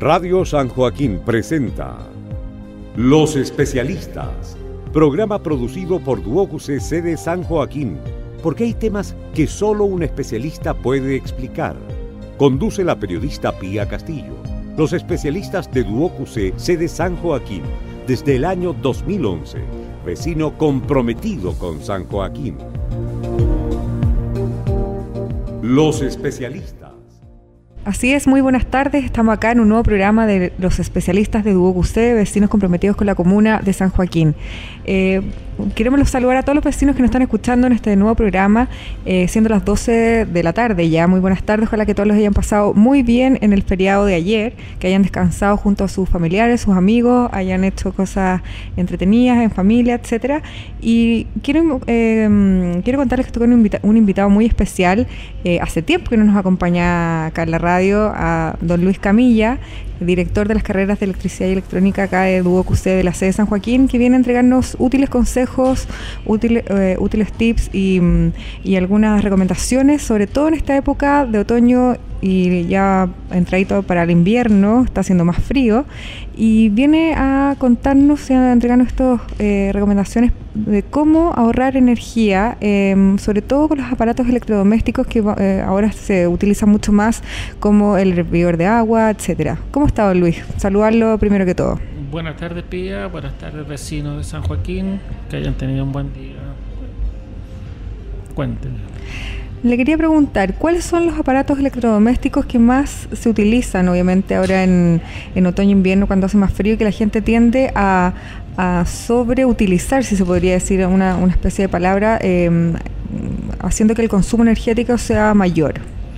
Radio San Joaquín presenta Los Especialistas, programa producido por DuocUC de San Joaquín, porque hay temas que solo un especialista puede explicar. Conduce la periodista Pía Castillo. Los especialistas de DuocUC de San Joaquín, desde el año 2011, vecino comprometido con San Joaquín. Los especialistas. Así es, muy buenas tardes. Estamos acá en un nuevo programa de los especialistas de DuocUC, vecinos comprometidos con la comuna de San Joaquín. Queremos saludar a todos los vecinos que nos están escuchando en este nuevo programa, siendo las 12 de la tarde ya. Muy buenas tardes, ojalá que todos los hayan pasado muy bien en el feriado de ayer, que hayan descansado junto a sus familiares, sus amigos, hayan hecho cosas entretenidas en familia, etcétera. Y quiero contarles que estoy con un invitado muy especial. Hace tiempo que no nos acompaña acá en la radio, a don Luis Camilla, director de las carreras de electricidad y electrónica acá de DuocUC de la sede de San Joaquín, que viene a entregarnos útiles consejos, útiles tips y algunas recomendaciones, sobre todo en esta época de otoño y ya entradito para el invierno, está haciendo más frío, y viene a contarnos y a entregarnos estas recomendaciones de cómo ahorrar energía, sobre todo con los aparatos electrodomésticos que ahora se utilizan mucho más, como el hervidor de agua, etcétera. ¿Cómo está, don Luis? Saludarlo primero que todo. Buenas tardes, Pía. Buenas tardes, vecinos de San Joaquín. Que hayan tenido un buen día. Cuéntenme. Le quería preguntar, ¿cuáles son los aparatos electrodomésticos que más se utilizan, obviamente ahora en otoño-invierno, cuando hace más frío, y que la gente tiende a sobreutilizar, si se podría decir una especie de palabra, haciendo que el consumo energético sea mayor?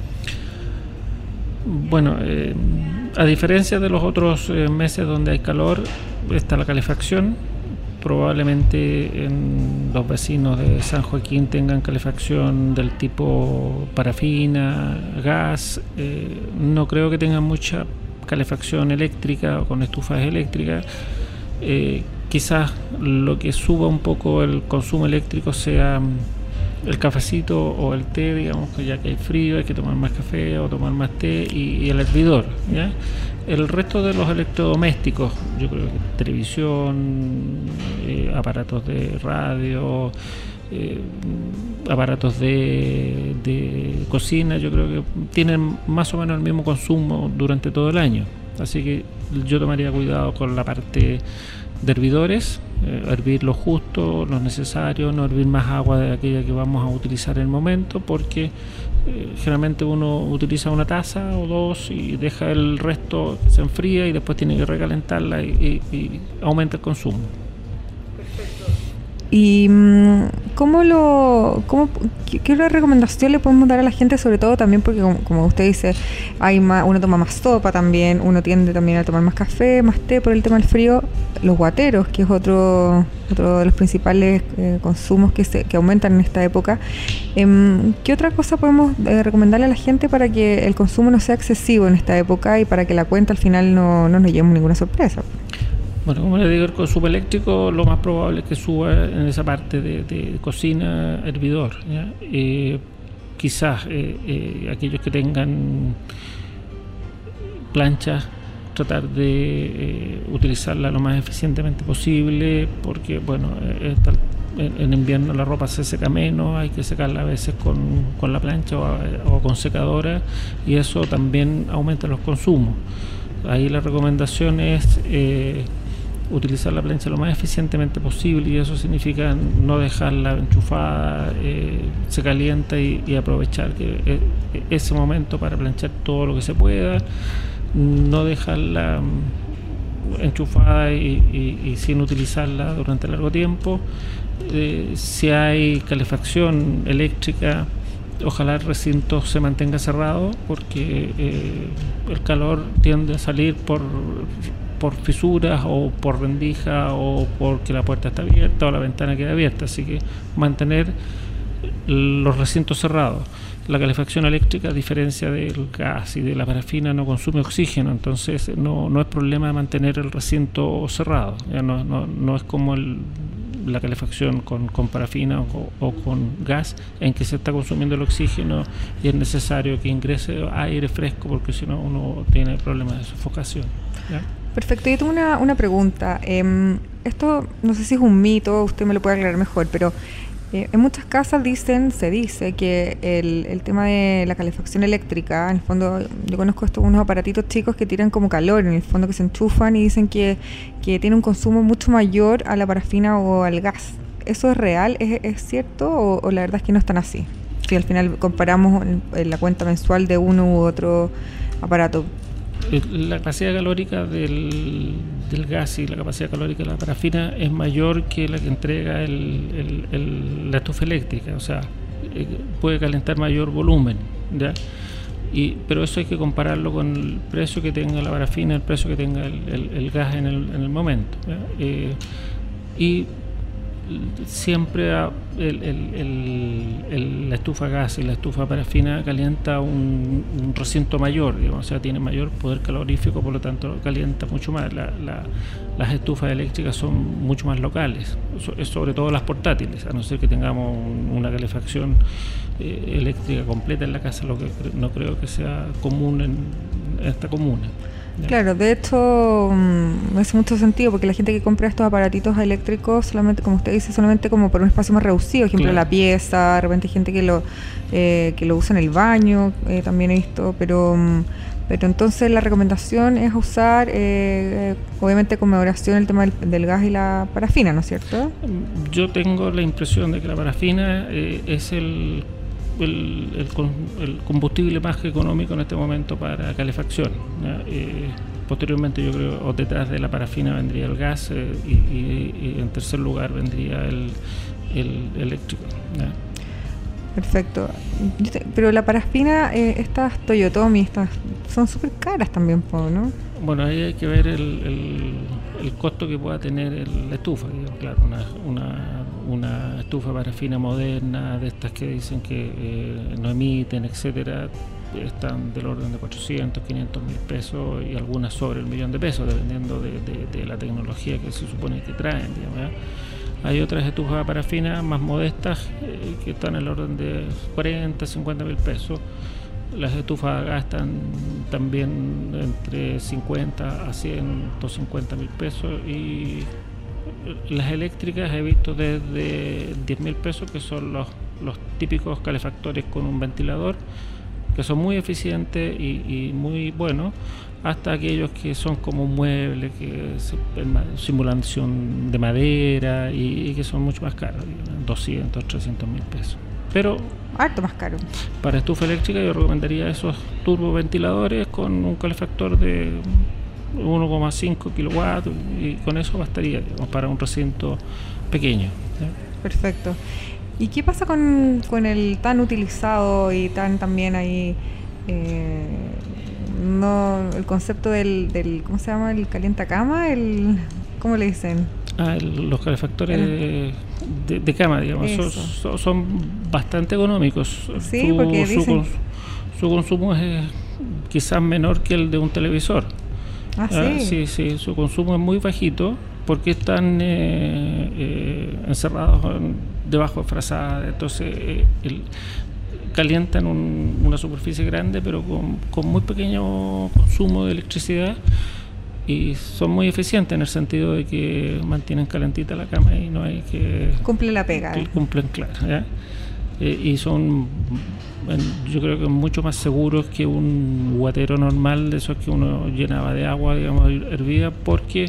Bueno, a diferencia de los otros meses donde hay calor, está la calefacción. Probablemente los vecinos de San Joaquín tengan calefacción del tipo parafina, gas. No creo que tengan mucha calefacción eléctrica o con estufas eléctricas. Quizás lo que suba un poco el consumo eléctrico sea el cafecito o el té, digamos, que ya que hay frío hay que tomar más café o tomar más té, y el hervidor, ¿ya? El resto de los electrodomésticos, yo creo que televisión, aparatos de radio, aparatos de cocina, yo creo que tienen más o menos el mismo consumo durante todo el año. Así que yo tomaría cuidado con la parte de hervidores, hervir lo justo, lo necesario, no hervir más agua de aquella que vamos a utilizar en el momento, porque generalmente uno utiliza una taza o dos y deja el resto que se enfría y después tiene que recalentarla y aumenta el consumo. ¿Y qué otra recomendación le podemos dar a la gente? Sobre todo también porque, como usted dice, uno toma más sopa también, uno tiende también a tomar más café, más té por el tema del frío. Los guateros, que es otro de los principales consumos que aumentan en esta época. ¿Qué otra cosa podemos recomendarle a la gente para que el consumo no sea excesivo en esta época y para que la cuenta al final no nos lleve ninguna sorpresa? Bueno, como le digo, el consumo eléctrico lo más probable es que suba en esa parte de cocina, hervidor, ¿ya? Quizás aquellos que tengan planchas, tratar de utilizarla lo más eficientemente posible, porque bueno, en invierno la ropa se seca menos, hay que secarla a veces con la plancha o con secadora, y eso también aumenta los consumos. Ahí la recomendación es utilizar la plancha lo más eficientemente posible, y eso significa no dejarla enchufada, se calienta y aprovechar ese momento para planchar todo lo que se pueda, no dejarla enchufada y sin utilizarla durante largo tiempo. Si hay calefacción eléctrica, ojalá el recinto se mantenga cerrado, porque el calor tiende a salir por fisuras o por rendija o porque la puerta está abierta o la ventana queda abierta, así que mantener los recintos cerrados. La calefacción eléctrica, a diferencia del gas y de la parafina, no consume oxígeno, entonces no es problema de mantener el recinto cerrado. Ya no es como la calefacción con parafina o con gas, en que se está consumiendo el oxígeno y es necesario que ingrese aire fresco, porque si no uno tiene problemas de sofocación, ¿ya? Perfecto. Yo tengo una pregunta. Esto no sé si es un mito, usted me lo puede aclarar mejor, pero en muchas casas se dice que el tema de la calefacción eléctrica, en el fondo, yo conozco unos aparatitos chicos que tiran como calor, en el fondo, que se enchufan y dicen que tiene un consumo mucho mayor a la parafina o al gas. ¿Eso es real? ¿Es cierto? ¿O la verdad es que no es tan así? Si al final comparamos en la cuenta mensual de uno u otro aparato. La capacidad calórica del gas y la capacidad calórica de la parafina es mayor que la que entrega la estufa eléctrica, o sea, puede calentar mayor volumen, ¿ya? Pero eso hay que compararlo con el precio que tenga la parafina, el precio que tenga el gas en el momento, ¿ya? Y siempre la estufa gas y la estufa parafina calienta un recinto mayor, digamos, o sea, tiene mayor poder calorífico, por lo tanto calienta mucho más. Las estufas eléctricas son mucho más locales, sobre todo las portátiles, a no ser que tengamos una calefacción eléctrica completa en la casa, lo que no creo que sea común en esta comuna. Claro, de hecho me hace mucho sentido, porque la gente que compra estos aparatitos eléctricos solamente, como usted dice, solamente como por un espacio más reducido, por ejemplo, claro, la pieza, de repente hay gente que lo usa en el baño, también he visto, pero entonces la recomendación es usar, obviamente con moderación, el tema del gas y la parafina, ¿no es cierto? Yo tengo la impresión de que la parafina es el combustible más económico en este momento para calefacción, ¿ya? Posteriormente, yo creo, o detrás de la parafina vendría el gas, y en tercer lugar vendría el eléctrico, ¿ya? Perfecto. Pero la parafina, estas Toyotomi, son súper caras también, ¿no? Bueno, ahí hay que ver el costo que pueda tener la estufa, digamos. Claro, una estufa parafina moderna, de estas que dicen que no emiten, etcétera, están del orden de 400, 500 mil pesos, y algunas sobre el millón de pesos, dependiendo de la tecnología que se supone que traen, digamos, ¿ya? Hay otras estufas parafinas más modestas que están en el orden de 40, 50 mil pesos. Las estufas a gas están también entre 50 a 150 mil pesos, y las eléctricas he visto desde 10 mil pesos, que son los típicos calefactores con un ventilador, que son muy eficientes y muy buenos, hasta aquellos que son como muebles, que simulación de madera y que son mucho más caros, 200, 300 mil pesos. Pero harto más caro. Para estufa eléctrica yo recomendaría esos turboventiladores con un calefactor de 1,5 kilowatts, y con eso bastaría, digamos, para un recinto pequeño, ¿sí? Perfecto. ¿Y qué pasa con el tan utilizado y tan también ahí, el concepto del ¿cómo se llama? El calientacama, ¿cómo le dicen? Los calefactores de cama, digamos, son bastante económicos. Sí, porque su consumo es quizás menor que el de un televisor. Sí, su consumo es muy bajito, porque están encerrados debajo de frazadas, entonces calientan una superficie grande, pero con muy pequeño consumo de electricidad, y son muy eficientes en el sentido de que mantienen calentita la cama y no hay que... Cumple la pega. Cumplen, claro, ¿ya? Y son, yo creo que mucho más seguros que un guatero normal, de esos que uno llenaba de agua, digamos, hervida, porque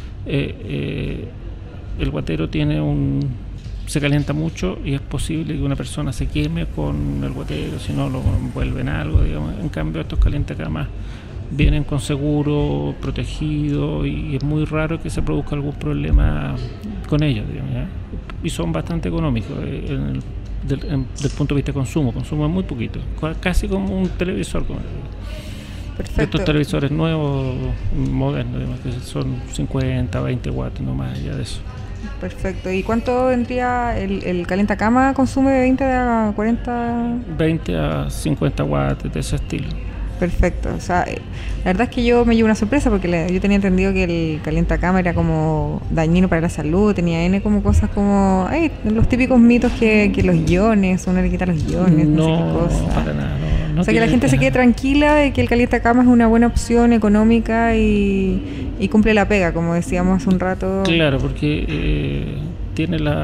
el guatero se calienta mucho, y es posible que una persona se queme con el guatero si no lo envuelven algo, digamos. En cambio, estos calientacamas vienen con seguro, protegido, y es muy raro que se produzca algún problema con ellos, digamos, ¿ya? Y son bastante económicos del punto de vista de consumo es muy poquito, casi como un televisor. Perfecto. Estos televisores nuevos, modernos, digamos, que son 50, 20 watts, no más allá de eso. Perfecto. ¿Y cuánto vendría el calientacama? ¿Consume de 20 a 40? 20 a 50 watts, de ese estilo. Perfecto. O sea, la verdad es que yo me llevo una sorpresa porque yo tenía entendido que el calientacama era como dañino para la salud, tenía N como cosas como los típicos mitos que los iones, uno le quita los iones, no sé qué cosa. Para nada, no o sea, que la gente se quede tranquila de que el calientacama es una buena opción económica y cumple la pega, como decíamos hace un rato. Claro, porque tiene la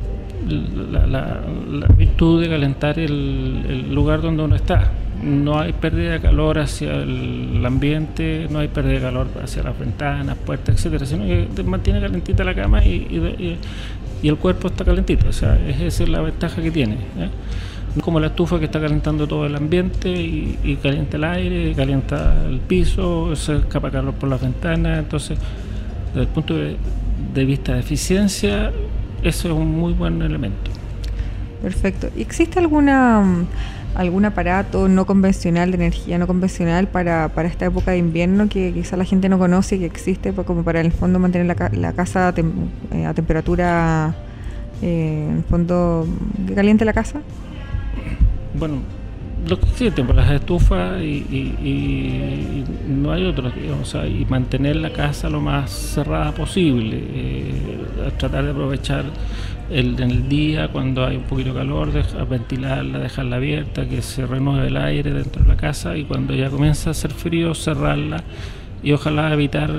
virtud de calentar el lugar donde uno está. No hay pérdida de calor hacia el ambiente, no hay pérdida de calor hacia las ventanas, puertas, etcétera, sino que mantiene calentita la cama y el cuerpo está calentito. O sea, esa es la ventaja que tiene, ¿eh? No como la estufa que está calentando todo el ambiente y calienta el aire, calienta el piso, se escapa calor por las ventanas. Entonces, desde el punto de vista de eficiencia, eso es un muy buen elemento. Perfecto. ¿Existe algún aparato no convencional, de energía no convencional para esta época de invierno que quizá la gente no conoce y que existe como para en el fondo mantener la casa a temperatura, en el fondo, que caliente la casa? Bueno, lo que existen, pues, las estufas y no hay otros, digamos, o sea, y mantener la casa lo más cerrada posible, tratar de aprovechar en el día cuando hay un poquito de calor, ventilarla, dejarla abierta, que se renueve el aire dentro de la casa, y cuando ya comienza a hacer frío, cerrarla y ojalá evitar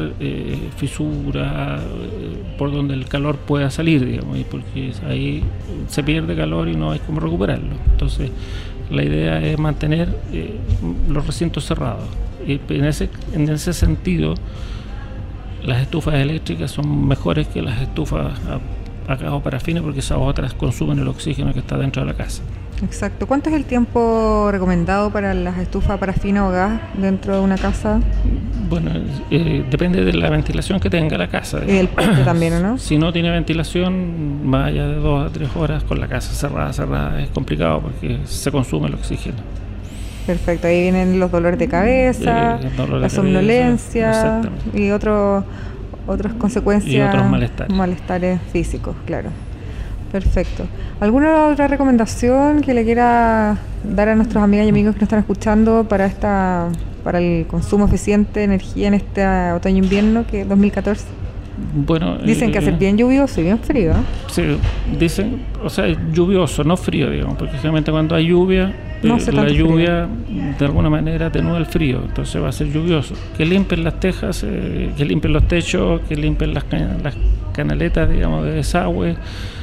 fisuras por donde el calor pueda salir, digamos, porque ahí se pierde calor y no hay cómo recuperarlo. Entonces, la idea es mantener los recintos cerrados. Y en ese sentido, las estufas eléctricas son mejores que las estufas a gas o parafina, porque esas otras consumen el oxígeno que está dentro de la casa. Exacto. ¿Cuánto es el tiempo recomendado para las estufas parafina o gas dentro de una casa? Bueno, depende de la ventilación que tenga la casa. Y del porte también, ¿no? Si no tiene ventilación, más allá de 2 a 3 horas con la casa cerrada es complicado porque se consume el oxígeno. Perfecto. Ahí vienen los dolores de cabeza, la somnolencia y otras consecuencias. Y otros malestares físicos, claro. Perfecto. ¿Alguna otra recomendación que le quiera dar a nuestros amigas y amigos que nos están escuchando para el consumo eficiente de energía en este otoño-invierno que 2014? Bueno, dicen que hace bien lluvioso y bien frío, ¿eh? Sí, dicen, o sea, lluvioso, no frío, digamos, porque generalmente cuando hay lluvia, la lluvia de alguna manera atenúa el frío, entonces va a ser lluvioso. Que limpien las tejas, que limpien los techos, que limpien las canaletas, digamos, de desagüe,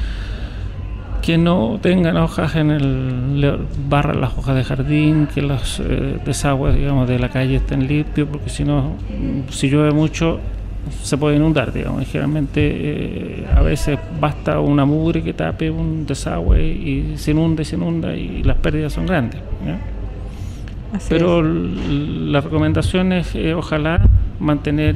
que no tengan hojas barran las hojas de jardín, que los desagües, digamos, de la calle estén limpios, porque si no, si llueve mucho se puede inundar, digamos, y generalmente a veces basta una mugre que tape un desagüe y se inunda y las pérdidas son grandes, ¿no? Pero la recomendación es ojalá mantener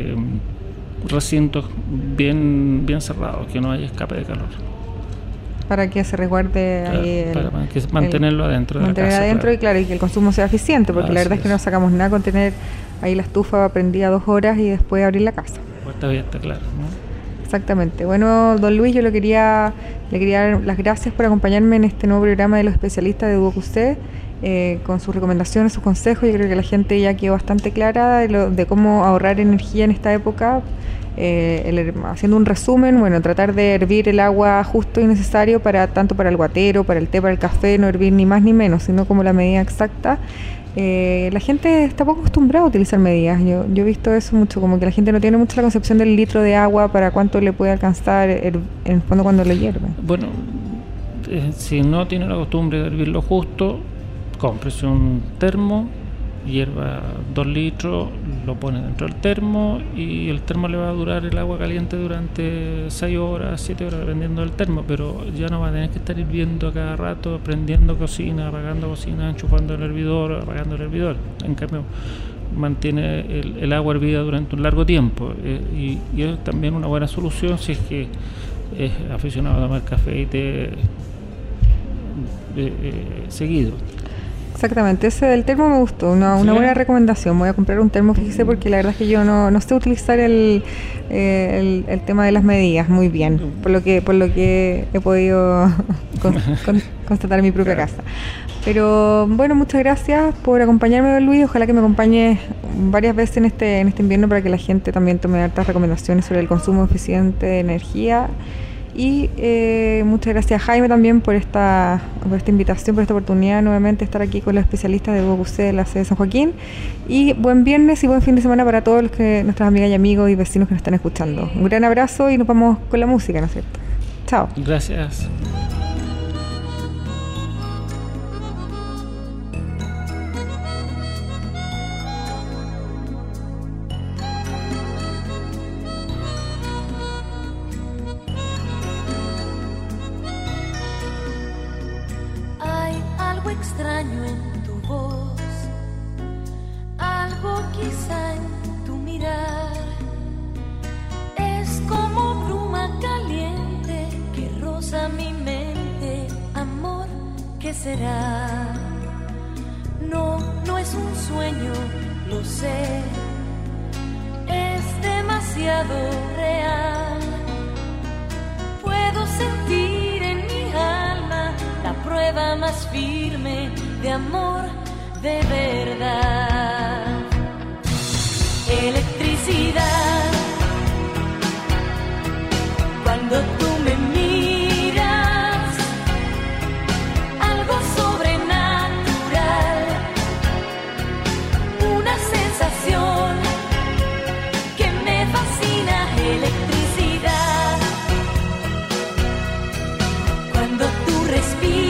recintos bien cerrados, que no haya escape de calor. Para que se resguarde ahí para mantenerlo adentro de la casa. Adentro, claro. Y que el consumo sea eficiente, porque la verdad es que no sacamos nada con tener ahí la estufa prendida 2 horas y después abrir la casa. Puerta abierta, claro, ¿no? Exactamente. Bueno, don Luis, yo le quería dar las gracias por acompañarme en este nuevo programa de los especialistas de DuoQC, con sus recomendaciones, sus consejos. Yo creo que la gente ya quedó bastante clara de cómo ahorrar energía en esta época. Haciendo un resumen, bueno, tratar de hervir el agua justo y necesario tanto para el guatero, para el té, para el café, no hervir ni más ni menos, sino como la medida exacta. La gente está poco acostumbrada a utilizar medidas. Yo he visto eso mucho, como que la gente no tiene mucho la concepción del litro de agua para cuánto le puede alcanzar en el fondo cuando lo hierve. Bueno, si no tiene la costumbre de hervirlo justo, cómprese un termo, hierva 2 litros, lo pone dentro del termo y el termo le va a durar el agua caliente durante 6 horas, 7 horas, dependiendo del termo, pero ya no va a tener que estar hirviendo a cada rato, prendiendo cocina, apagando cocina, enchufando el hervidor, apagando el hervidor. En cambio, mantiene el agua hervida durante un largo tiempo, y es también una buena solución si es que es aficionado a tomar café y té seguido. Exactamente, ese del termo me gustó, una buena recomendación. Voy a comprar un termo, fíjese, porque la verdad es que yo no sé utilizar el tema de las medidas muy bien, por lo que he podido constatar en mi propia casa. Pero bueno, muchas gracias por acompañarme, don Luis. Ojalá que me acompañe varias veces en este invierno para que la gente también tome hartas recomendaciones sobre el consumo eficiente de energía. Y muchas gracias, Jaime, también por esta invitación, por esta oportunidad nuevamente de estar aquí con los especialistas de UOC de la sede de San Joaquín. Y buen viernes y buen fin de semana para todos nuestras amigas y amigos y vecinos que nos están escuchando. Un gran abrazo y nos vamos con la música, ¿no es cierto? Chao. Gracias. Extraño en tu voz, algo quizá en tu mirar, es como bruma caliente que roza mi mente, amor, ¿qué será? No, no es un sueño, lo sé, es demasiado real, puedo sentir en mi alma la prueba más firme de amor de verdad. Electricidad, cuando tú me miras, algo sobrenatural, una sensación que me fascina. Electricidad, cuando tú respiras,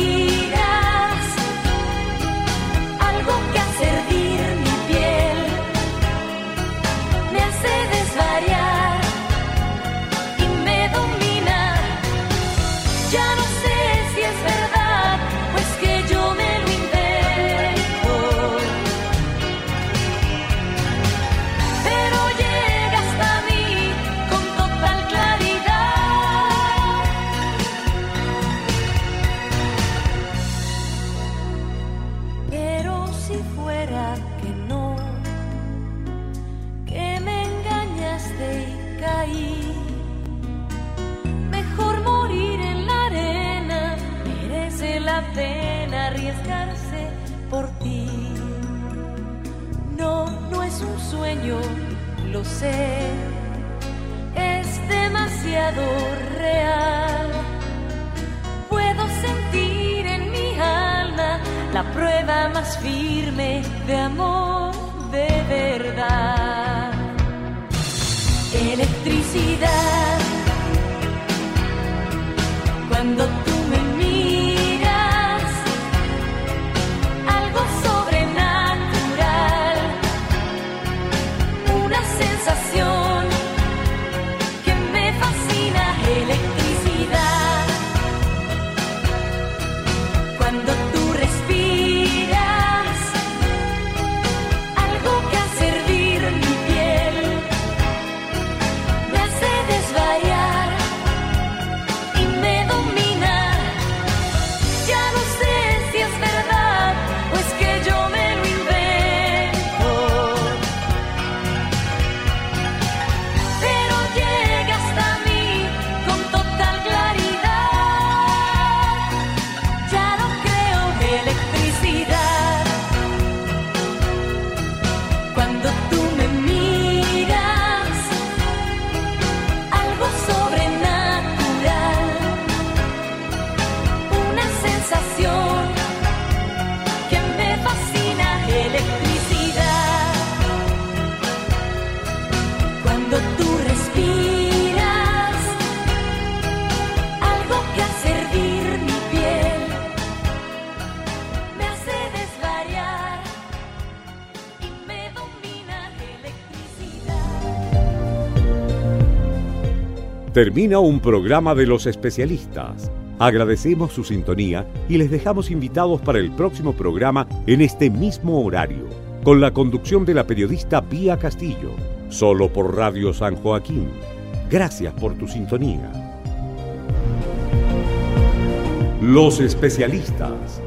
arriesgarse por ti. No, no es un sueño, lo sé, es demasiado real. Puedo sentir en mi alma la prueba más firme de amor de verdad. Electricidad, cuando tú me sensación que me fascina. Electricidad, cuando tú respiras, algo que hace hervir mi piel, me hace desvariar y me domina. Ya no sé si es verdad o es que yo me lo invento, pero llega hasta mí con total claridad. Ya no creo. Electricidad, cuando tú me miras, algo sobrenatural, una sensación que me fascina. Electricidad, cuando tú respiras, algo que hace hervir mi piel, me hace desvariar y me domina. Electricidad. Termina un programa de los especialistas. Agradecemos su sintonía y les dejamos invitados para el próximo programa en este mismo horario, con la conducción de la periodista Pía Castillo, solo por Radio San Joaquín. Gracias por tu sintonía. Los especialistas.